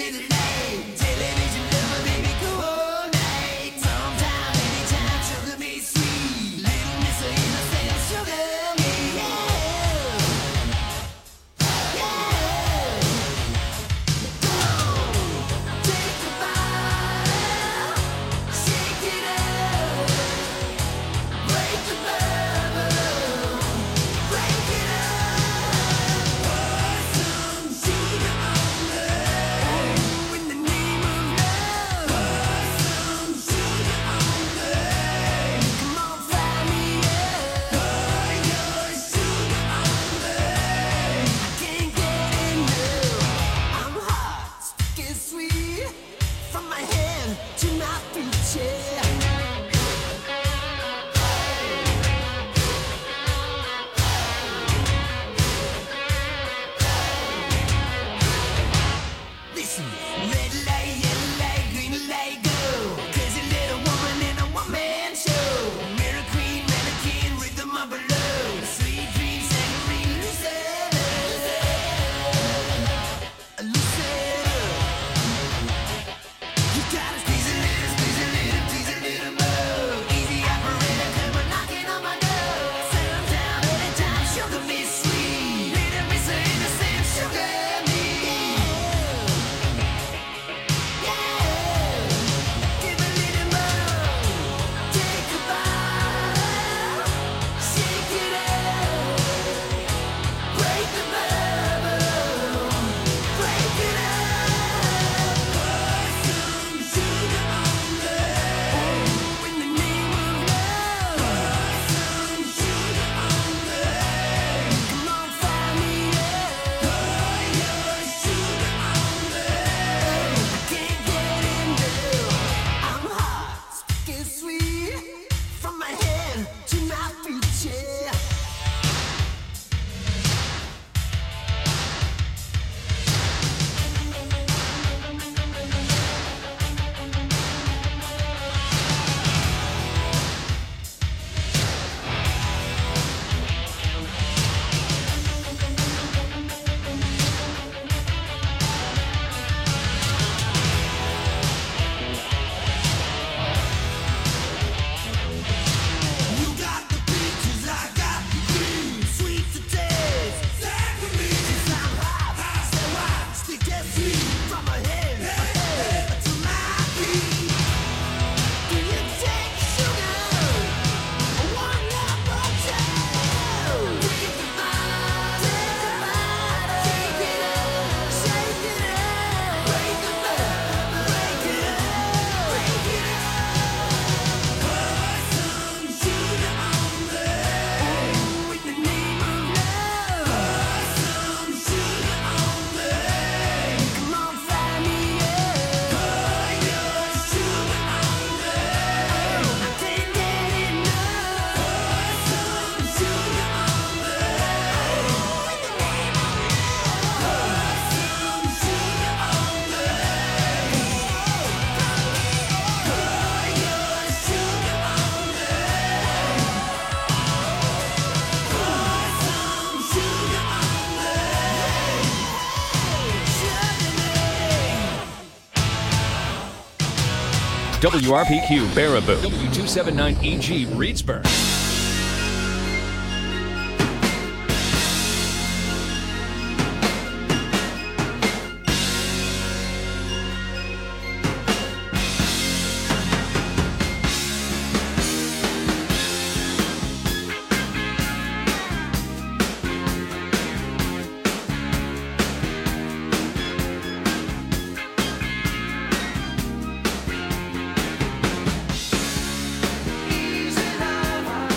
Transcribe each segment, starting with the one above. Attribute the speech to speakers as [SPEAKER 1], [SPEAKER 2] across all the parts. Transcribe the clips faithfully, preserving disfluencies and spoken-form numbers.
[SPEAKER 1] W R P Q Baraboo, W two seventy-nine E G Reedsburg.
[SPEAKER 2] Easy lover.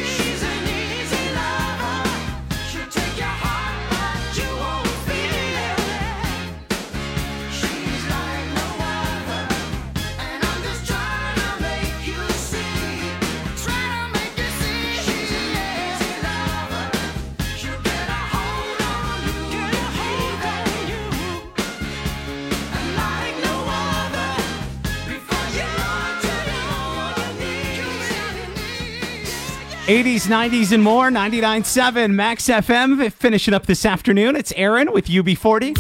[SPEAKER 2] eighties, nineties, and more. ninety-nine point seven Max F M. Finishing up this afternoon. It's Aaron with U B forty.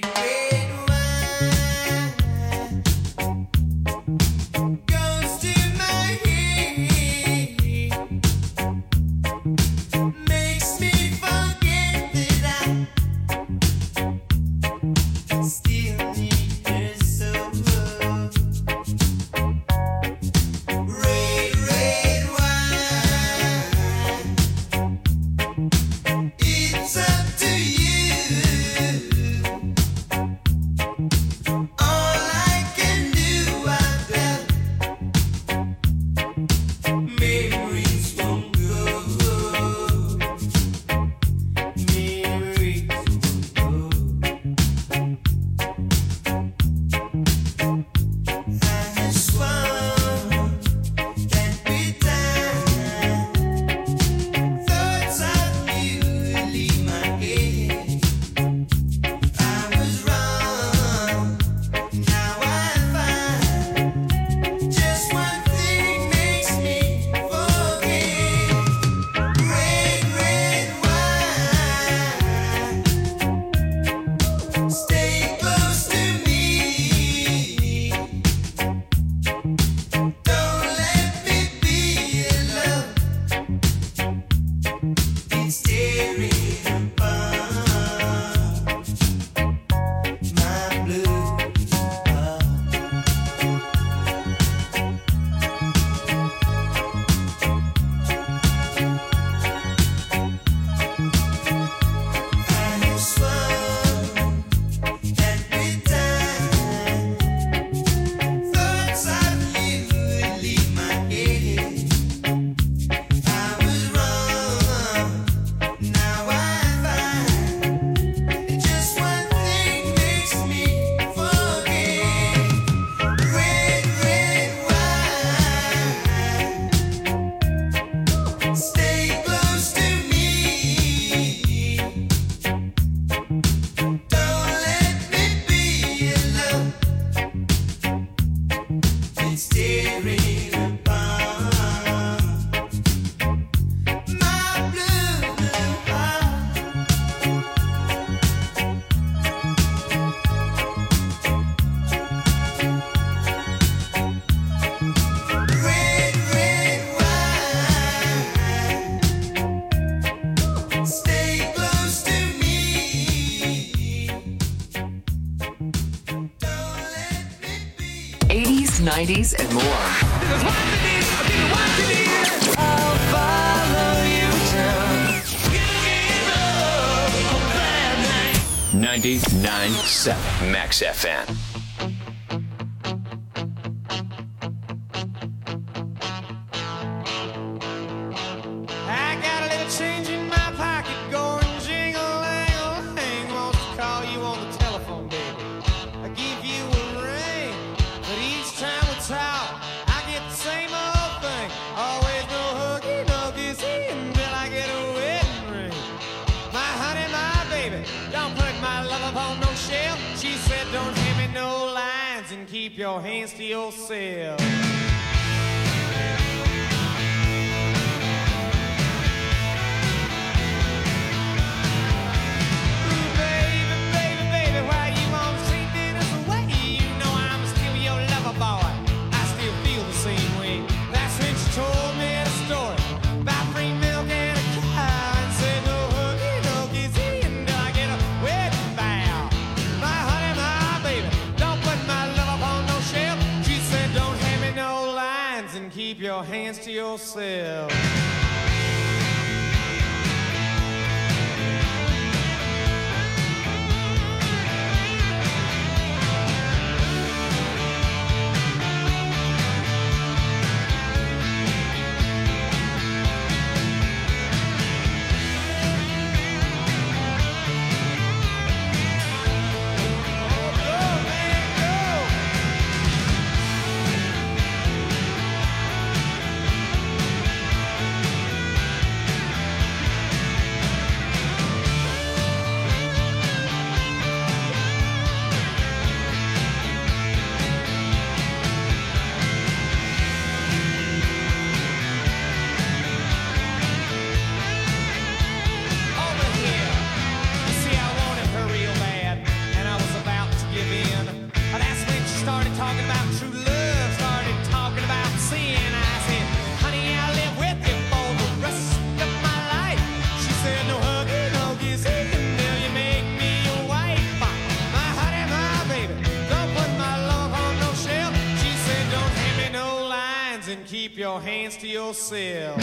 [SPEAKER 3] nineties, and more.
[SPEAKER 1] ninety-nine point seven Max F M.
[SPEAKER 4] Keep your hands to yourself. Ooh, baby, baby, baby, why you always treat me this way? You know I'm still your lover boy. I still feel the same way. That's when she told me the story about free milk and a cow, and said no hooky, no kissy until I get a wedding vow. My honey, my baby, don't put my love on no shelf. She said don't hand me no lines and keep your hands to yourself. your hands to yourself.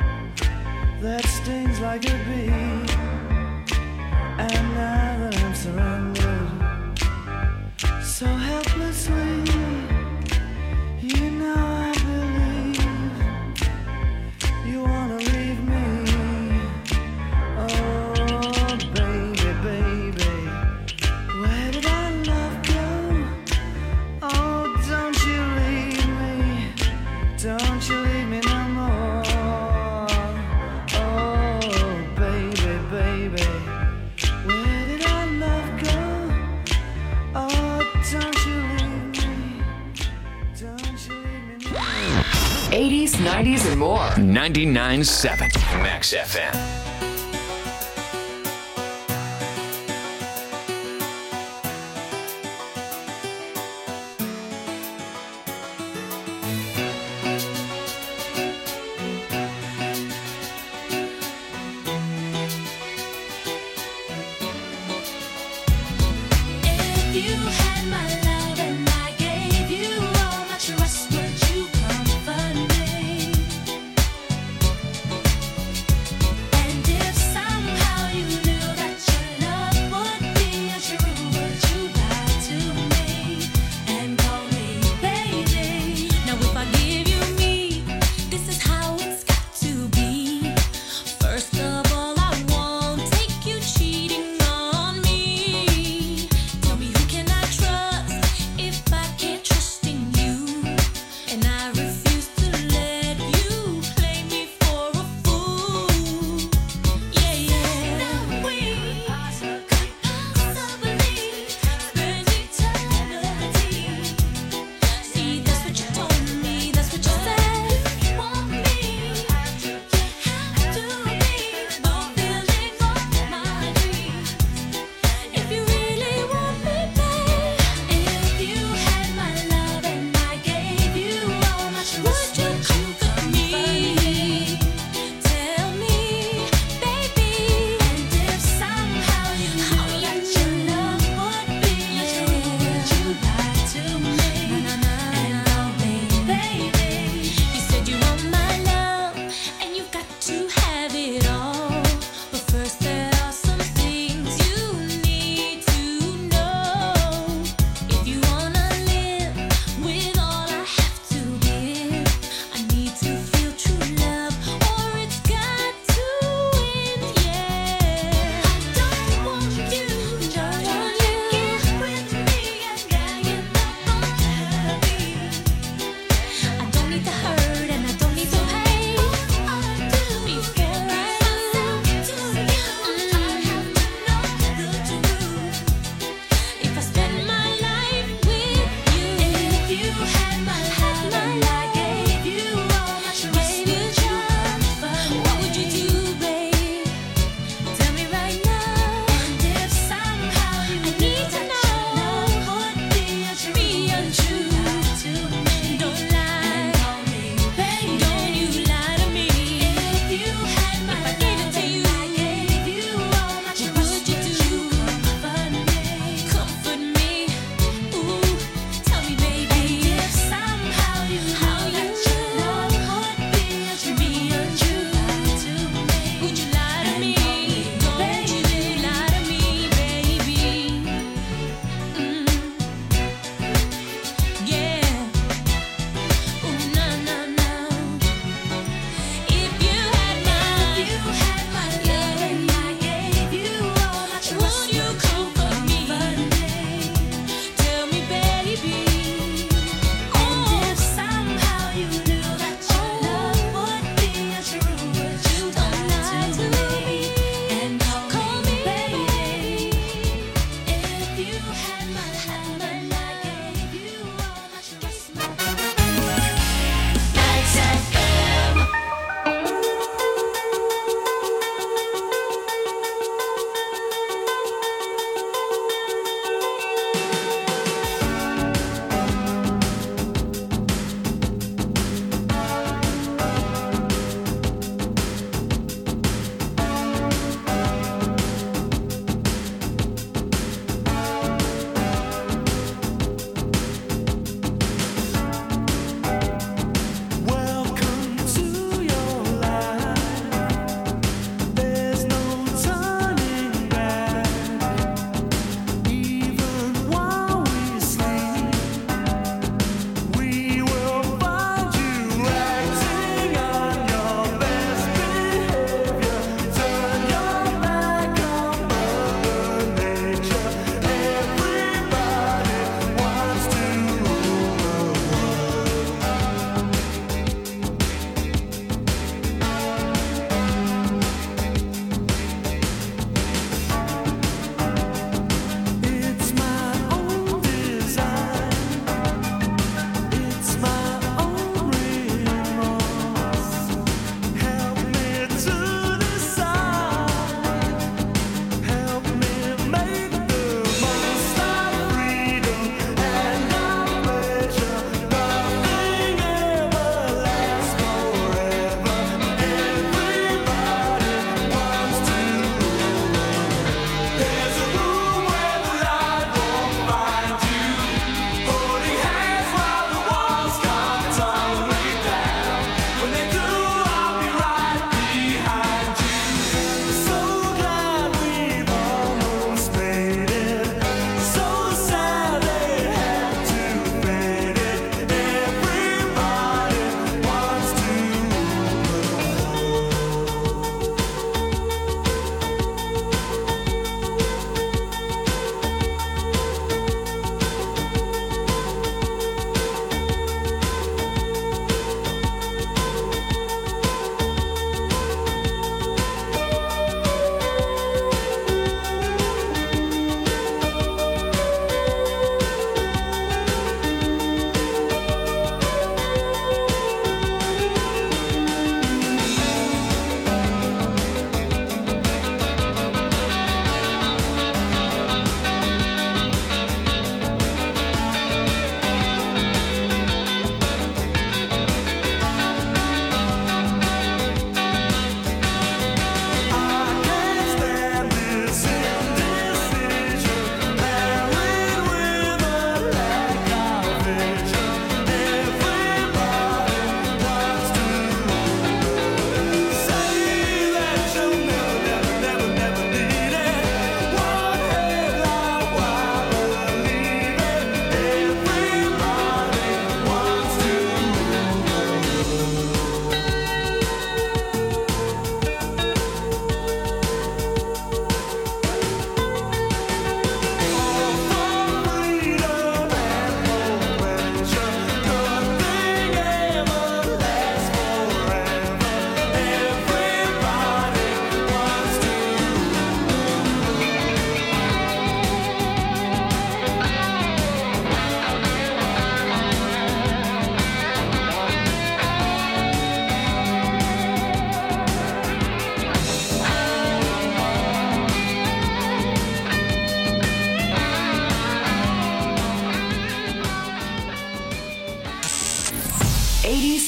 [SPEAKER 5] Like a bee, and now that I'm so
[SPEAKER 3] eighties, nineties, and more.
[SPEAKER 1] ninety-nine point seven Max F M.
[SPEAKER 5] You had my love and I gave you all my trust. Would you comfort me? And if somehow you knew that your love would be untrue, would you lie to me and call me baby? Now if I give you me, this is how it's got to be. First of all, I won't take you cheating on me. Tell me who can I trust?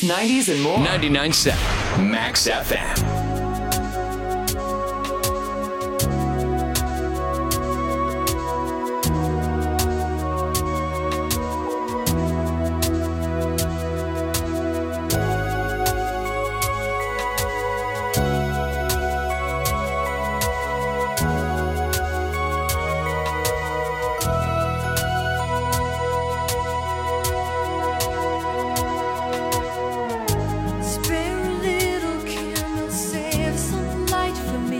[SPEAKER 3] nineties, and more.
[SPEAKER 1] ninety-nine point seven Max F M.
[SPEAKER 5] Spare a little candle, save some light for me.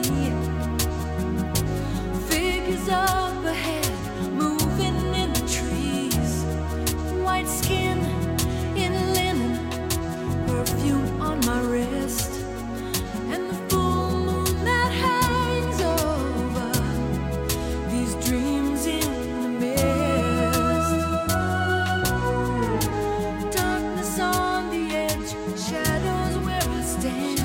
[SPEAKER 5] Figures up ahead, moving in the trees. White skin in linen, perfume on my wrist, and the full moon that hangs over these dreams in the mist. Darkness on the edge, shadows where I stand.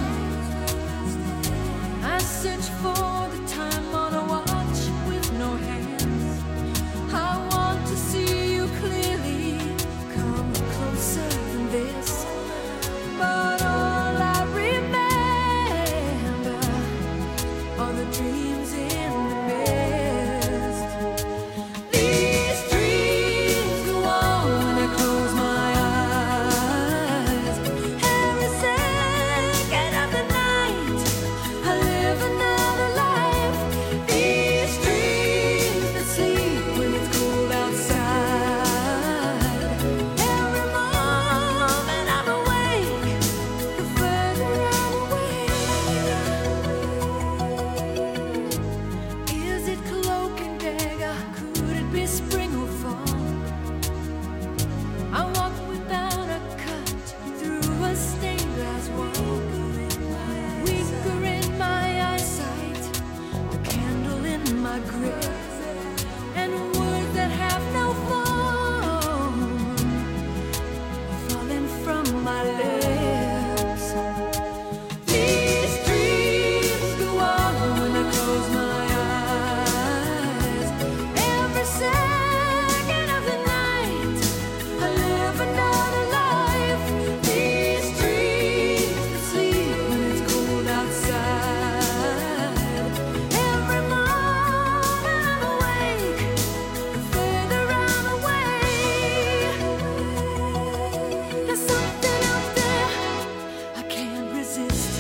[SPEAKER 5] I search for the time on a watch with no hands. I want to see you clearly, come closer than this. But all I remember are the dreams in the mist. These dreams go on when I close my eyes. Every second of the night, I live another life. These dreams that sleep when it's cold outside. Every moment I'm awake, the further I'm away. Is it cloak and dagger? Could it be spring or fall? I walk without a cut through a stained glass wall. Weaker in my eyesight, a candle in my grip, and words that have no form falling from my lips. These dreams go on when I close my eyes. Every second of the night, I live another life. These dreams that sleep when it's cold outside. Every moment I'm awake, the further I'm away. There's something out there I can't resist.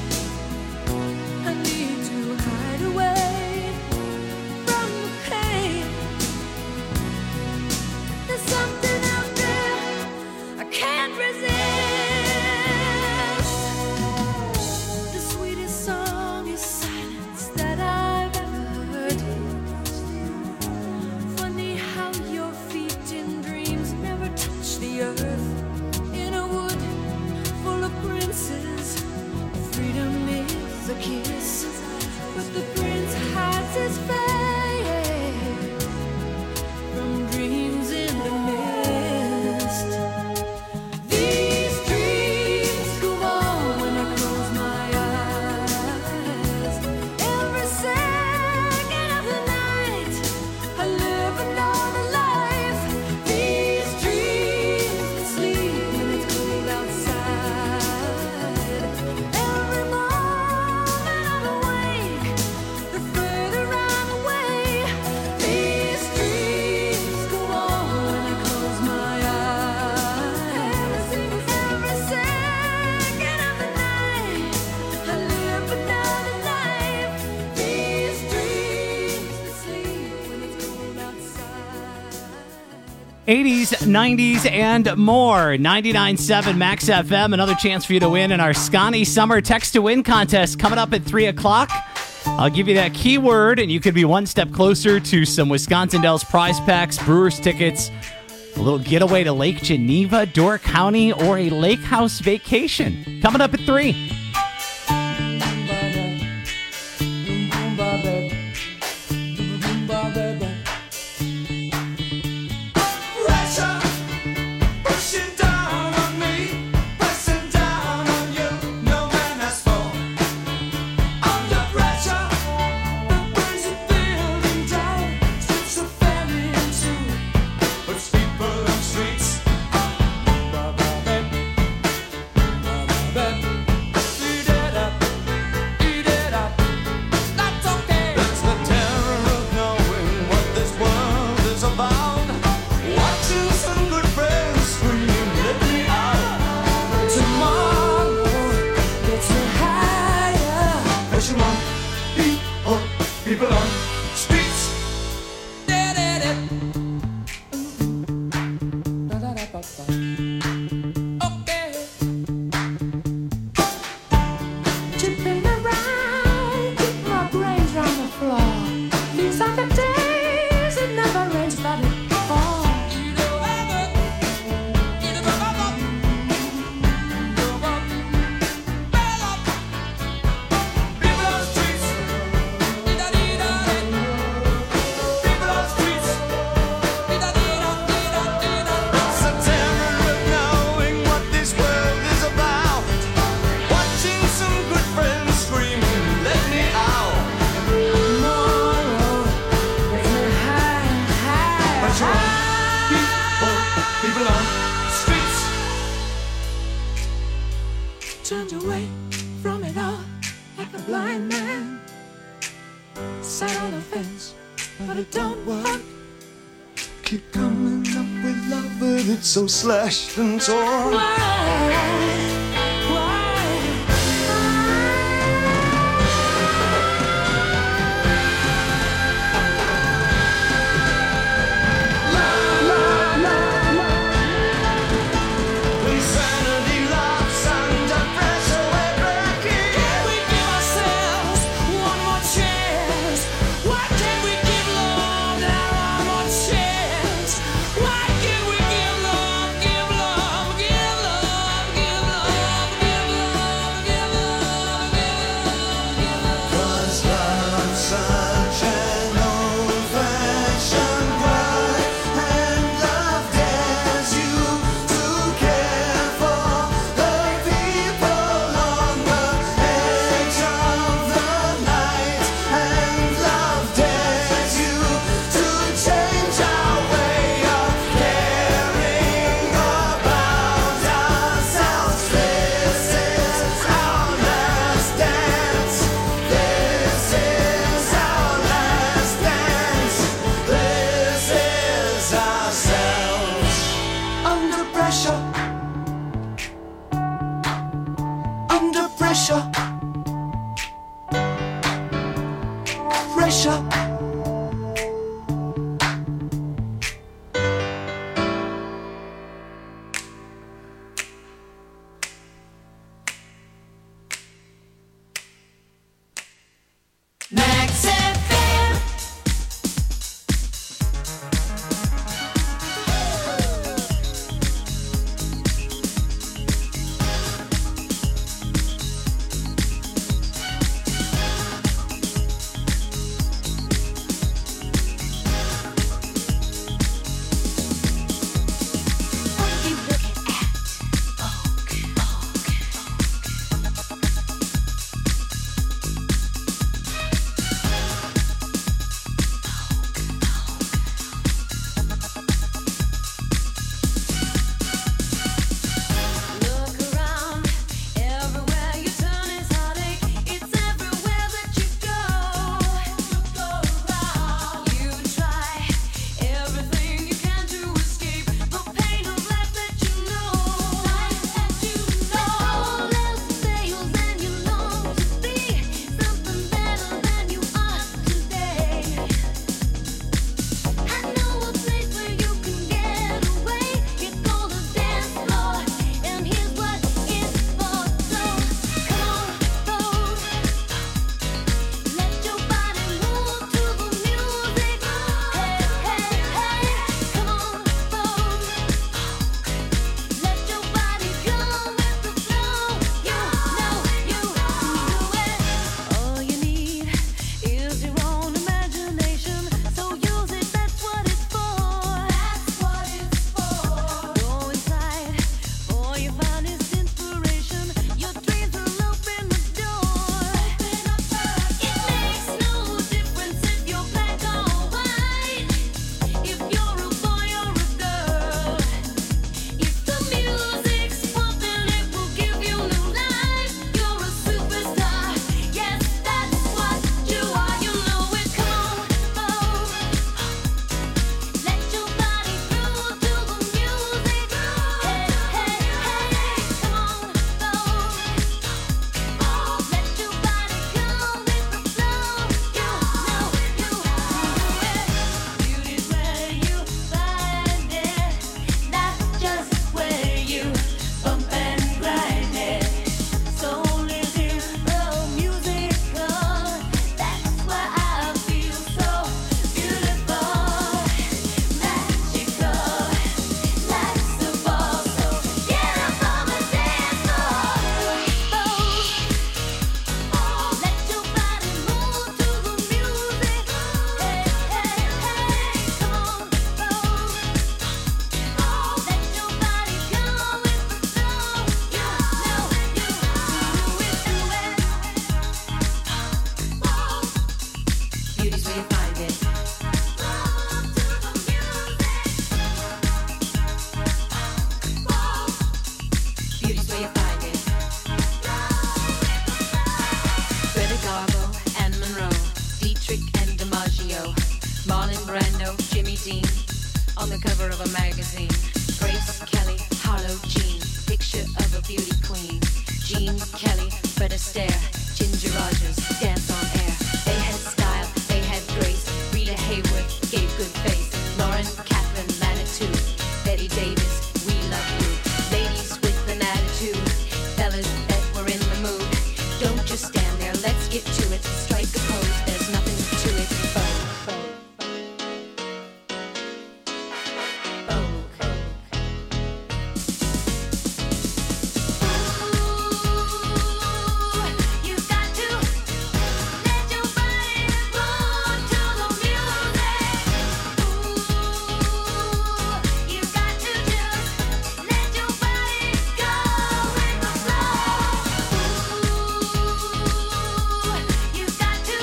[SPEAKER 5] I need to hide away from the pain. There's something out there I can't resist. The sweetest song is silence that I've ever heard. Funny how your feet in dreams never touch the earth. In a wood full of princes, freedom is a kiss, but the prince hides his face from dreams in the mist. These dreams go on when I close my eyes. Every second of the night, I live another life. These dreams that sleep when it's cold outside. Every moment I'm awake, the further I'm away. These dreams go on when I close my eyes. Every second of the night, I live another life. These dreams that sleep when it's cold outside.
[SPEAKER 2] eighties, nineties, and more. ninety-nine point seven Max F M. Another chance for you to win in our Scotty Summer Text to Win contest coming up at three o'clock. I'll give you that keyword, and you could be one step closer to some Wisconsin Dells prize packs, Brewers tickets, a little getaway to Lake Geneva, Door County, or a lake house vacation. Coming up at three.
[SPEAKER 4] Pressure pushing down on me, pressing down on you. No man has fallen under pressure. The winds are building down, streets are falling into, but people on streets.
[SPEAKER 6] once, but it don't work. Keep coming up with love, but it's so slashed and torn. Why?
[SPEAKER 7] Greta Garbo and Monroe, Dietrich and DiMaggio,
[SPEAKER 5] Christine on the cover of a magazine. Grace Kelly, Harlow Jean, picture of a beauty queen. Jean Kelly, Fred Astaire, Ginger Rogers, dance on air. They had style, they had grace. Rita Hayworth gave good face. Lauren Catherine Manitou, Betty Davis, we love you. Ladies with an attitude, fellas that were in the mood. Don't just stand there, let's get to it. Strike a pose, there's nothing to it. Vogue, Vogue, Vogue. Ooh, you got to let your body move to the music. Ooh, you got to just let your body go with the flow. Ooh, you got to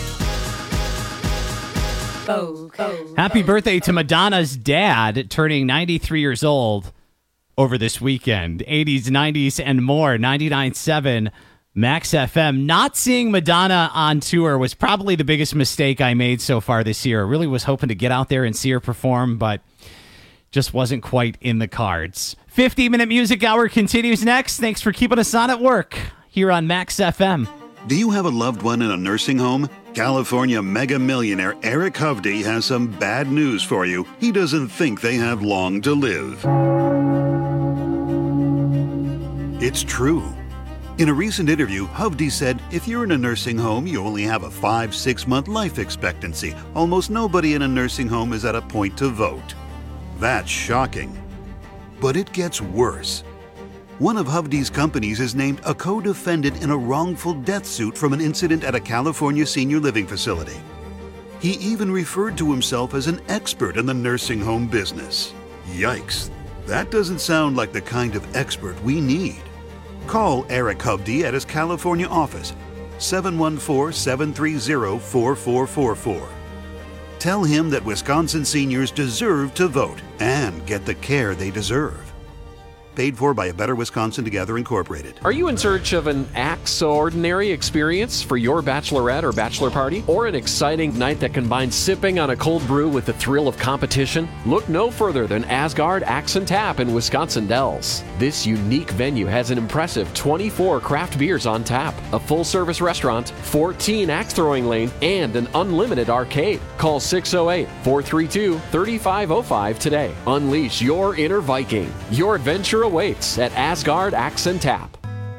[SPEAKER 5] Vogue, Vogue.
[SPEAKER 2] Happy birthday to Madonna's dad, turning ninety-three years old over this weekend. eighties, nineties, and more. ninety-nine point seven Max F M. Not seeing Madonna on tour was probably the biggest mistake I made so far this year. I really was hoping to get out there and see her perform, but just wasn't quite in the cards. fifty-minute music hour continues next. Thanks for keeping us on at work here on Max F M.
[SPEAKER 7] Do you have a loved one in a nursing home? California mega millionaire Eric Hovde has some bad news for you. He doesn't think they have long to live. It's true. In a recent interview, Hovde said, if you're in a nursing home, you only have a five, six month life expectancy. Almost nobody in a nursing home is at a point to vote. That's shocking. But it gets worse. One of Hovde's companies is named a co-defendant in a wrongful death suit from an incident at a California senior living facility. He even referred to himself as an expert in the nursing home business. Yikes. That doesn't sound like the kind of expert we need. Call Eric Hovde at his California office, seven one four, seven three zero, four four four four. Tell him that Wisconsin seniors deserve to vote and get the care they deserve. Paid for by A Better Wisconsin Together Incorporated.
[SPEAKER 8] Are you in search of an extraordinary experience for your bachelorette or bachelor party? Or an exciting night that combines sipping on a cold brew with the thrill of competition? Look no further than Asgard Axe and Tap in Wisconsin Dells. This unique venue has an impressive twenty-four craft beers on tap, a full-service restaurant, fourteen axe throwing lane, and an unlimited arcade. Call six oh eight, four three two, three five oh five today. Unleash your inner Viking. Your adventure awaits at Asgard Axe and Tap.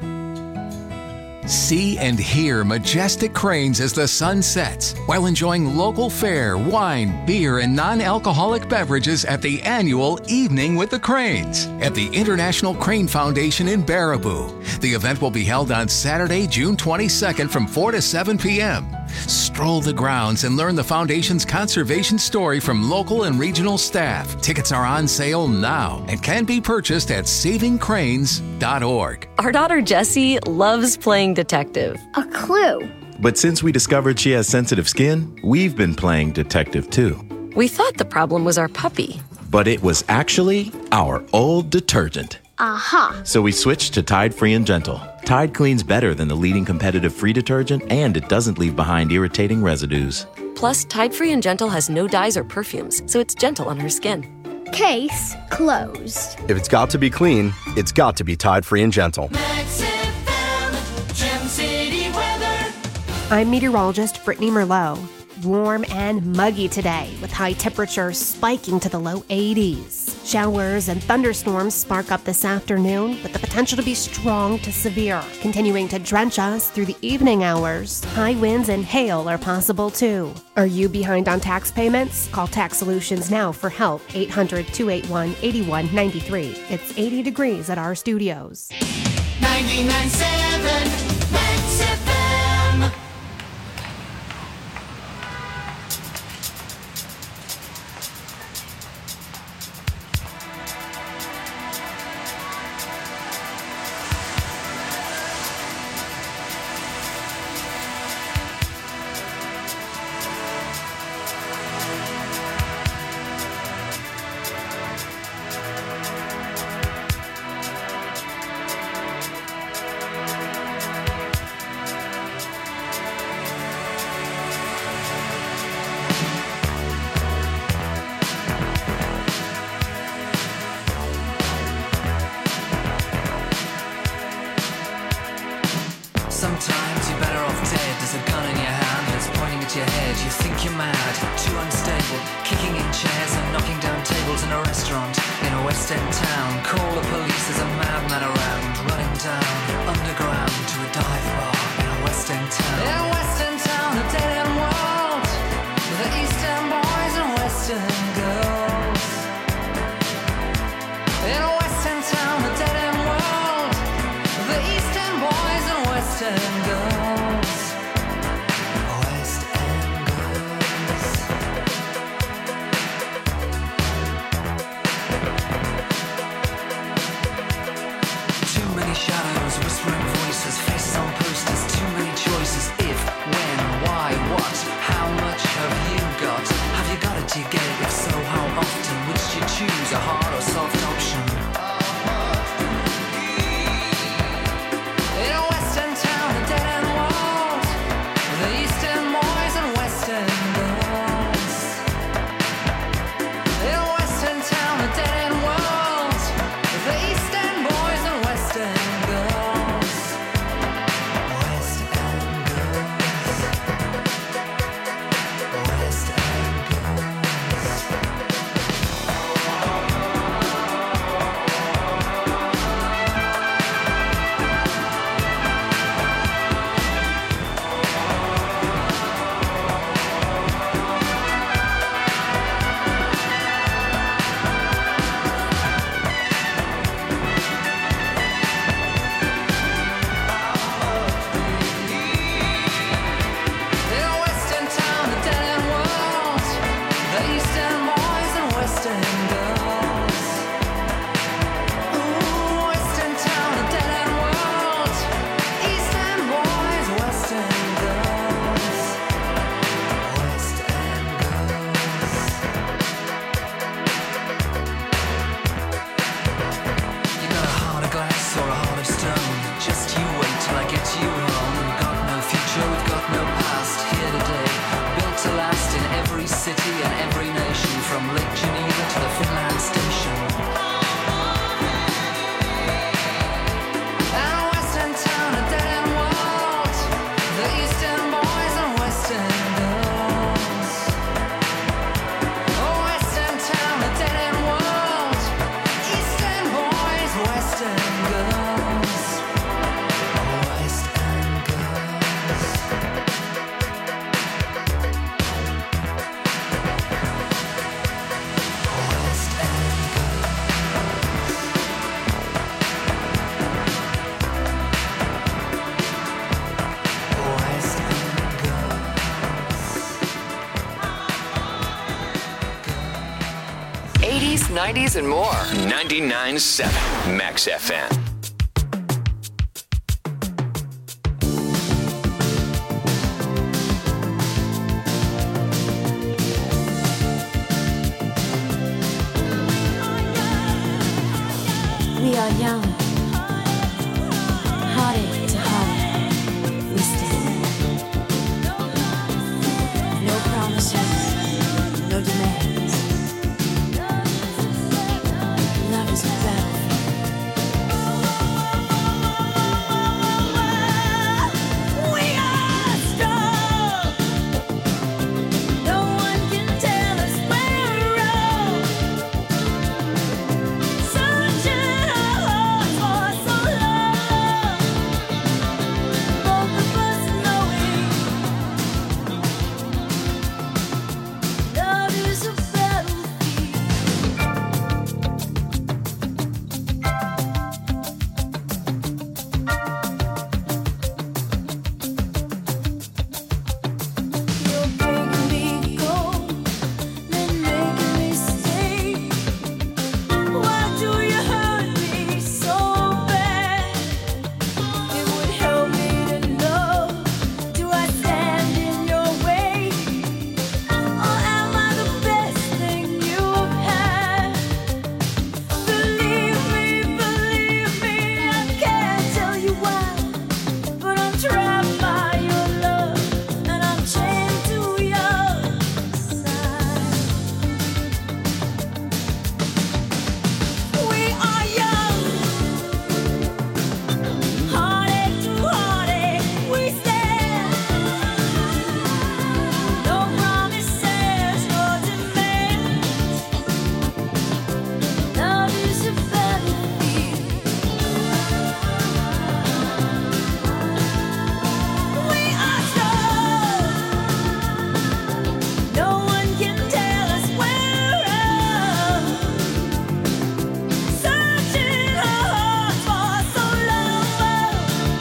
[SPEAKER 9] See and hear majestic cranes as the sun sets while enjoying local fare, wine, beer, and non-alcoholic beverages at the annual Evening with the Cranes at the International Crane Foundation in Baraboo. The event will be held on Saturday, June twenty-second from four to seven p.m. Stroll the grounds and learn the Foundation's conservation story from local and regional staff. Tickets are on sale now and can be purchased at saving cranes dot org.
[SPEAKER 10] Our daughter Jessie loves playing detective.
[SPEAKER 11] A clue.
[SPEAKER 12] But since we discovered she has sensitive skin, we've been playing detective too.
[SPEAKER 10] We thought the problem was our puppy.
[SPEAKER 12] But it was actually our old detergent.
[SPEAKER 11] Aha.
[SPEAKER 12] So we switched to Tide Free and Gentle. Tide cleans better than the leading competitive free detergent, and it doesn't leave behind irritating residues.
[SPEAKER 10] Plus, Tide Free and Gentle has no dyes or perfumes, so it's gentle on her skin.
[SPEAKER 11] Case closed.
[SPEAKER 13] If it's got to be clean, it's got to be Tide Free and Gentle.
[SPEAKER 4] Max F M, Gem City weather.
[SPEAKER 14] I'm meteorologist Brittany Merlot. Warm and muggy today, with high temperatures spiking to the low eighties. Showers and thunderstorms spark up this afternoon, with the potential to be strong to severe, continuing to drench us through the evening hours. High winds and hail are possible too. Are you behind on tax payments? Call Tax Solutions now for help. eight hundred, two eight one, eight one nine three. It's eighty degrees at our studios.
[SPEAKER 4] ninety-nine point seven Max F M.
[SPEAKER 3] every city and every nation, from Lake Geneva to the Finland station. And a western town, a dead-end world, the eastern boys and western girls. A western town, a dead-end world, eastern boys, western girls. West End girls. West End girls. West End girls.
[SPEAKER 15] eighties, nineties, and more. ninety-nine point seven Max F M.
[SPEAKER 5] We are young, heartache to heartache, we stand. No promises, no demands. Love is a battlefield. We are strong. No one can tell us where we're wrong. Searching our hearts for so long. Both of us knowing love is a battlefield. You're breaking me cold, then making me stay. Why do you hurt me so bad? It would help me to know. Do I stand in your way, or am I the best thing you've had? Believe me, believe me, I can't tell you why, but I'm trapped by your love, and I'm chained to your side. We are young, heartache to heartache, we stand. No promises, no demands. Love is a battlefield. We are strong. No one can tell us where wrong. Searching our hearts for so long.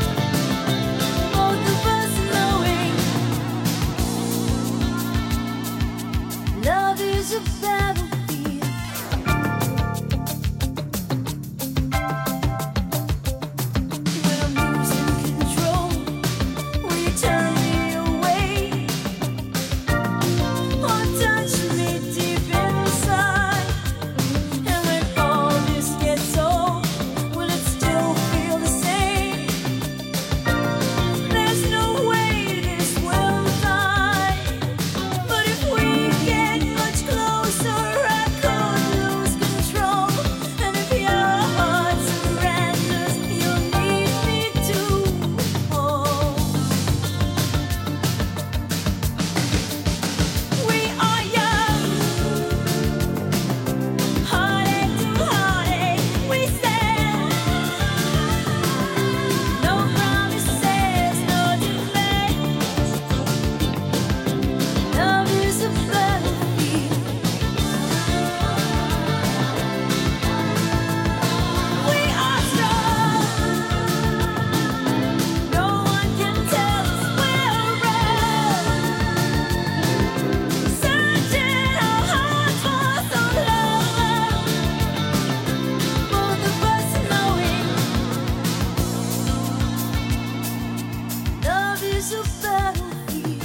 [SPEAKER 5] Both of us knowing love is a battlefield. When I'm losing control, will you turn me away, or touch me deep inside? And when all this gets old, will it still feel the same? There's no way this will die. But if we get much closer, I could lose control. And if your heart surrenders, you'll need me to hold. We are young, heartache to heartache, we stand. No promises, no demands. Love is a battlefield. We are strong. No one can tell us we're wrong. Searching our hearts for so long. Both of us knowing love is a battlefield.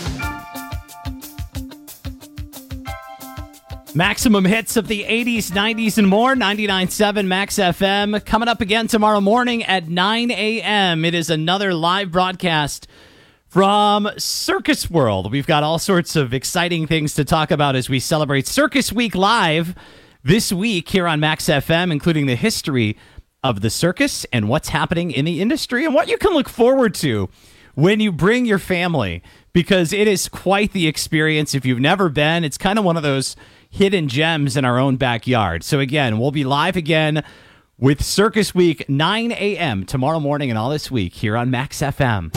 [SPEAKER 2] Maximum hits of the eighties, nineties, and more. ninety-nine point seven Max F M. Coming up again tomorrow morning at nine a.m. It is another live broadcast From Circus World, we've got all sorts of exciting things to talk about as we celebrate Circus Week Live this week here on Max F M, including the history of the circus and what's happening in the industry and what you can look forward to when you bring your family, because it is quite the experience. If you've never been, it's kind of one of those hidden gems in our own backyard. So again, we'll be live again with Circus Week, nine a.m. tomorrow morning and all this week here on Max F M.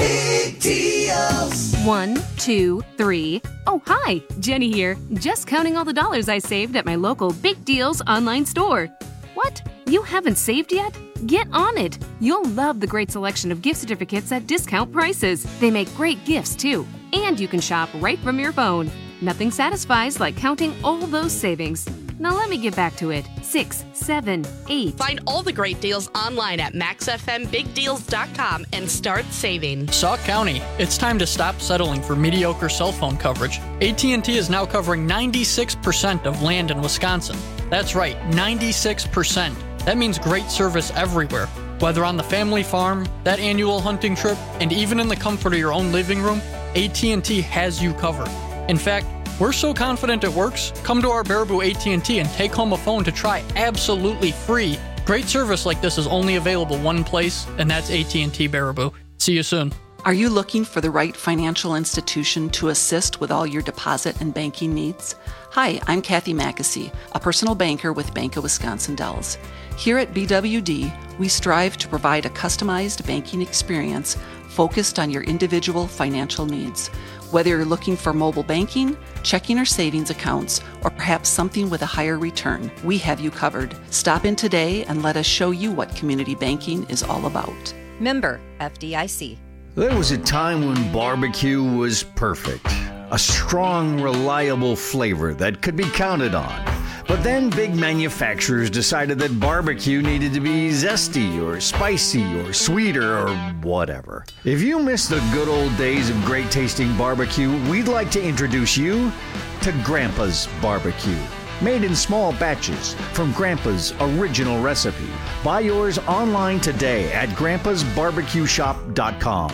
[SPEAKER 16] One, two, three. Oh, hi, Jenny here. Just counting all the dollars I saved at my local Big Deals online store. What? You haven't saved yet? Get on it. You'll love the great selection of gift certificates at discount prices. They make great gifts, too. And you can shop right from your phone. Nothing satisfies like counting all those savings. Now let me get back to it. Six, seven, eight.
[SPEAKER 17] Find all the great deals online at max f m big deals dot com and start saving.
[SPEAKER 18] Sauk County, it's time to stop settling for mediocre cell phone coverage. A T and T is now covering ninety-six percent of land in Wisconsin. That's right, ninety-six percent. That means great service everywhere. Whether on the family farm, that annual hunting trip, and even in the comfort of your own living room, A T and T has you covered. In fact, we're so confident it works, come to our Baraboo A T and T and take home a phone to try absolutely free. Great service like this is only available one place, and that's A T and T Baraboo. See you soon.
[SPEAKER 19] Are you looking for the right financial institution to assist with all your deposit and banking needs? Hi, I'm Kathy Mackesy, a personal banker with Bank of Wisconsin Dells. Here at B W D, we strive to provide a customized banking experience focused on your individual financial needs. Whether you're looking for mobile banking, checking or savings accounts, or perhaps something with a higher return, we have you covered. Stop in today and let us show you what community banking is all about.
[SPEAKER 20] Member F D I C.
[SPEAKER 21] There was a time when barbecue was perfect. A strong, reliable flavor that could be counted on. But then big manufacturers decided that barbecue needed to be zesty or spicy or sweeter or whatever. If you miss the good old days of great tasting barbecue, we'd like to introduce you to Grandpa's Barbecue. Made in small batches from Grandpa's original recipe. Buy yours online today at grandpas barbecue shop dot com.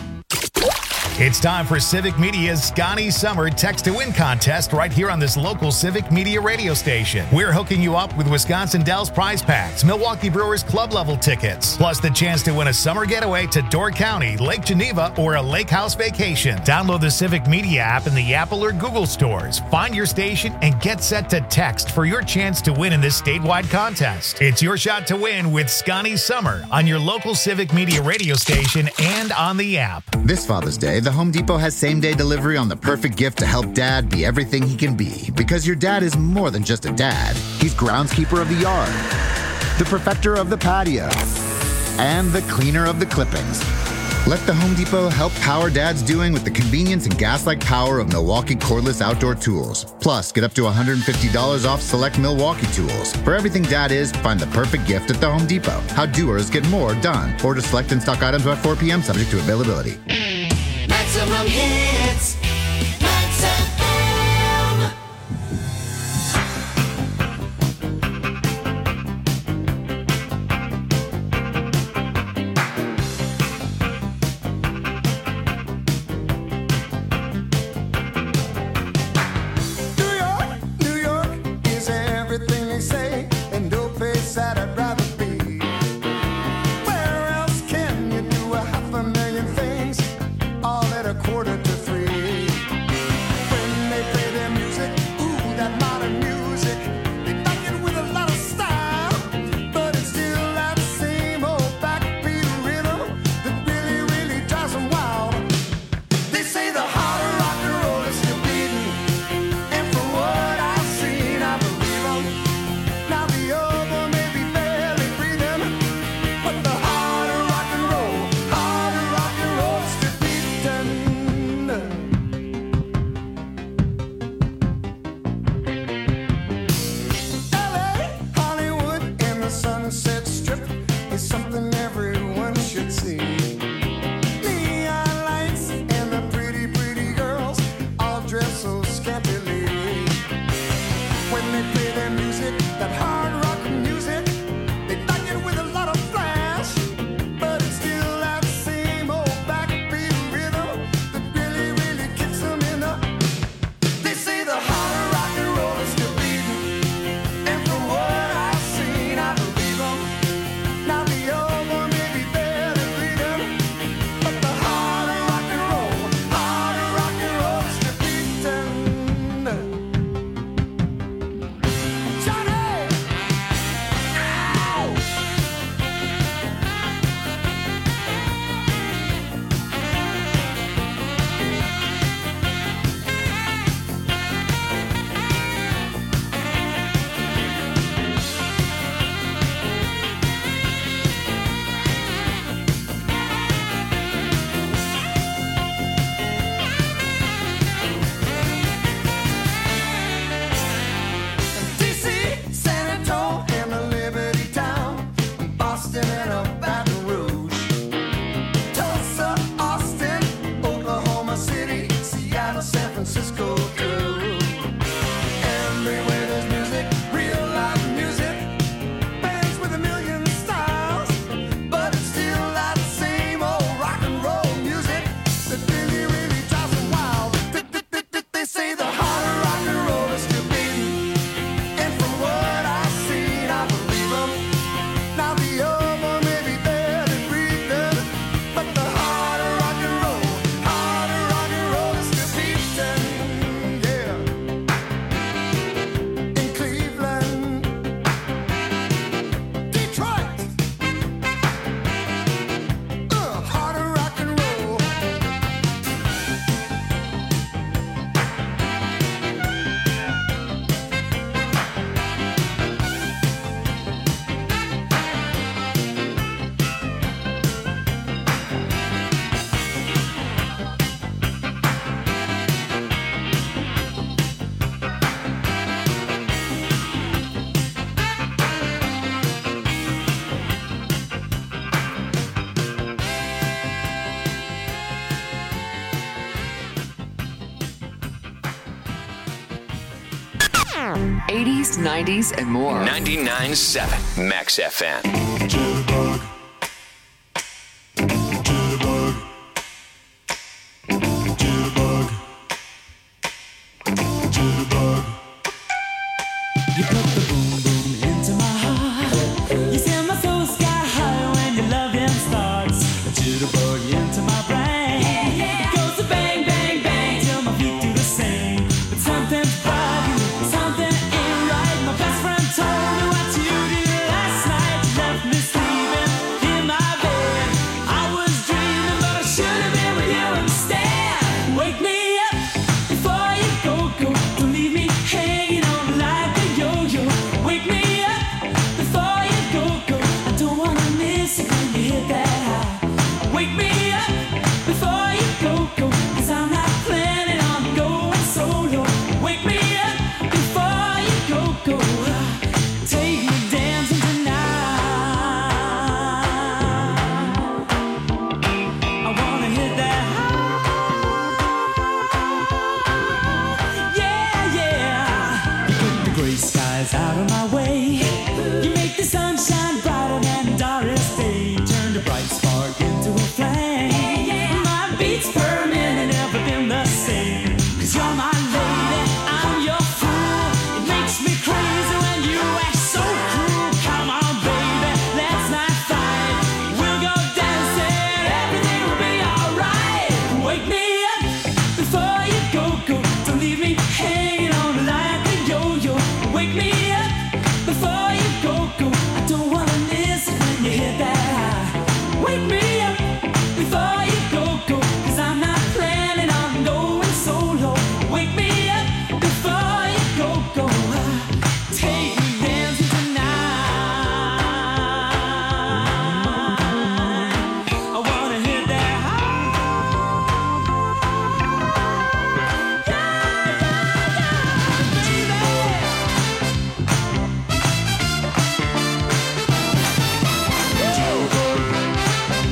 [SPEAKER 22] It's time for Civic Media's Scotty Summer Text to Win contest right here on this local Civic Media radio station. We're hooking you up with Wisconsin Dells prize packs, Milwaukee Brewers club level tickets, plus the chance to win a summer getaway to Door County, Lake Geneva, or a lake house vacation. Download the Civic Media app in the Apple or Google stores. Find your station and get set to text for your chance to win in this statewide contest. It's your shot to win with Scotty Summer on your local Civic Media radio station and on the app.
[SPEAKER 23] This Father's Day, the Home Depot has same-day delivery on the perfect gift to help Dad be everything he can be. Because your dad is more than just a dad. He's groundskeeper of the yard, the perfecter of the patio, and the cleaner of the clippings. Let the Home Depot help power Dad's doing with the convenience and gas-like power of Milwaukee cordless outdoor tools. Plus, get up to one hundred fifty dollars off select Milwaukee tools. For everything Dad is, find the perfect gift at the Home Depot. How doers get more done. Order select and stock items by four p.m. subject to availability.
[SPEAKER 4] Maximum hits. Max F M.
[SPEAKER 6] New York, New York is everything they say, and no place that I'd rather be. Where else can you do a half a million things all at a quarter to three? When they play their music, ooh, that modern music, they back it with a lot of style, but it's still that same old backbeat rhythm that really, really drives them wild. They say the heart of rock and roll is still beating, and from what I've seen, I believe 'em. Now the other may be barely breathing, but the heart of rock and roll, heart of rock and roll is still beating. L A, Hollywood, and the Sunset Strip is something everyone should see. Neon lights and the pretty, pretty girls all dress so scantily. When they play their music, that hard rock music, they back it with a lot of flash, but it's still that same old backbeat rhythm that really,
[SPEAKER 1] eighties, nineties, and more.
[SPEAKER 15] ninety-nine point seven Max F M.
[SPEAKER 4] You put the